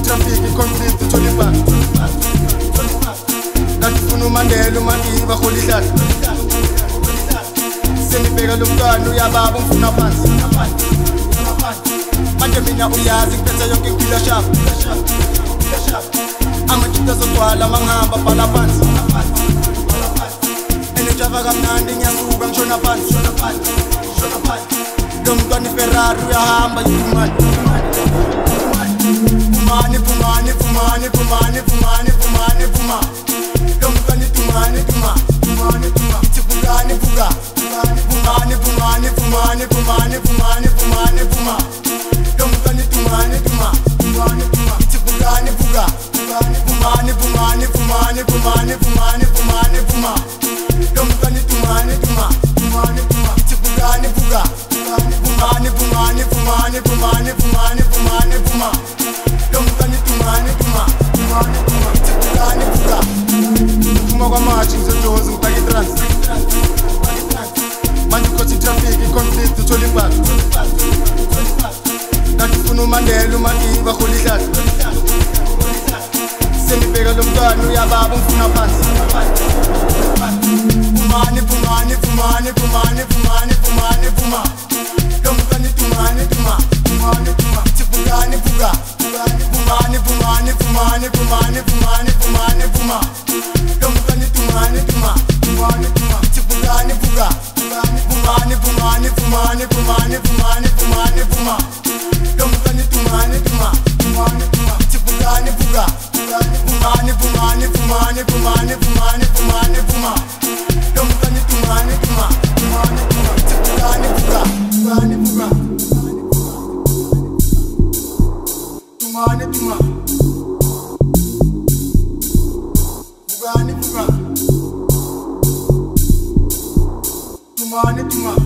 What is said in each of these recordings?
traffic conflict tolipa Ngakufuna umandela umandiba kholihlala Senibheka lo mntwana uyababa ngifuna phansi Manje mina uyazi ngiphethe yonke impilo shap Amajita zogcwala mangihamba bhala phansi Enejava kamnandi ngiyasuka ngishona phansi Lo mntwana iFerrari uyahamba yimani Pumani pumani pumani pumani pumani pumani puma Lo mntwana itumani tuma pumani tuma Itibukani buka Pumani pumani pumani pumani pumani pumani puma Lo mntwana itumani tuma pumani tuma Itibukani buka Pumani pumani pumani pumani pumani pumani puma Lo mntwana itumani tuma pumani tuma Itibukani buka Pumani pumani pumani pumani pumani pumani puma Lo mntwana itumani tuma pumani tuma Itibukani buka Kuma kwa machi ngizodoza ngibhaka itrans Manje ukhothi traffic conflict uthole impaka Ngakufuna umandela umandiba kholihlala Senibheka lo mntwana uyababa ngifuna phansi Pumani pumani pumani pumani pumani pumani puma Lo mntwana itumani tuma pumani tuma Itibukani buka Pumani pumani pumani pumani pumani pumani puma Lo mntwana itumani tuma pumani tuma Itibukani buka Pumani pumani pumani pumani pumani pumani puma Lo mntwana itumani tuma pumani tuma Itibukani buka Pumani pumani pumani pumani pumani pumani puma Lo mntwana itumani tuma pumani tuma Itibukani buka Pumani buka Tumani tuma Bugani buka Tumani tuma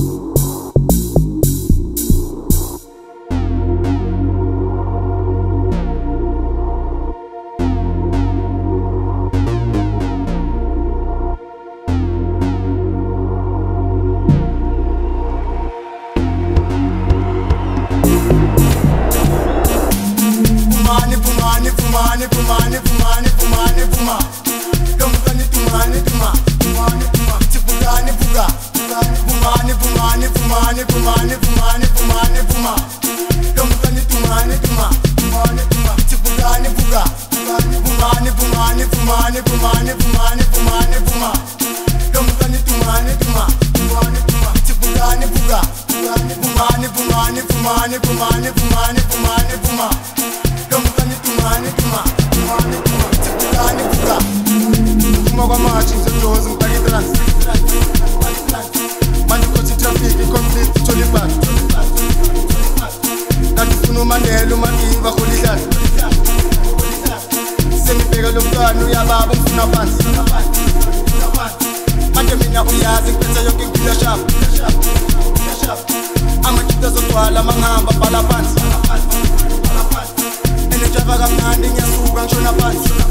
Pumani pumani pumani pumani puma Lo mntwana itumani tuma pumani tuma Itibukani buka Pumani pumani pumani pumani pumani pumani puma Lo mntwana itumani tuma pumani tuma Itibukani buka Pumani pumani pumani pumani pumani pumani puma Lo mntwana itumani tuma pumani tuma Itibukani buka Pumani pumani pumani pumani pumani pumani puma Lo mntwana itumani tuma pumani tuma Itibukani buka Kuma kwa machi ngizodoza ngibhaka itrans Manje ukhothi traffic conflict uthole impaka Ngakufuna umandela umandiba kholihlala Senibheka lo mntwana uyababa ngifuna phansi Manje mina uyazi ngiphethe yonke impilo shap Amajita zogcwala mangihamba bhala phansi Enejava kamnandi ngiyasuka ngishona phansi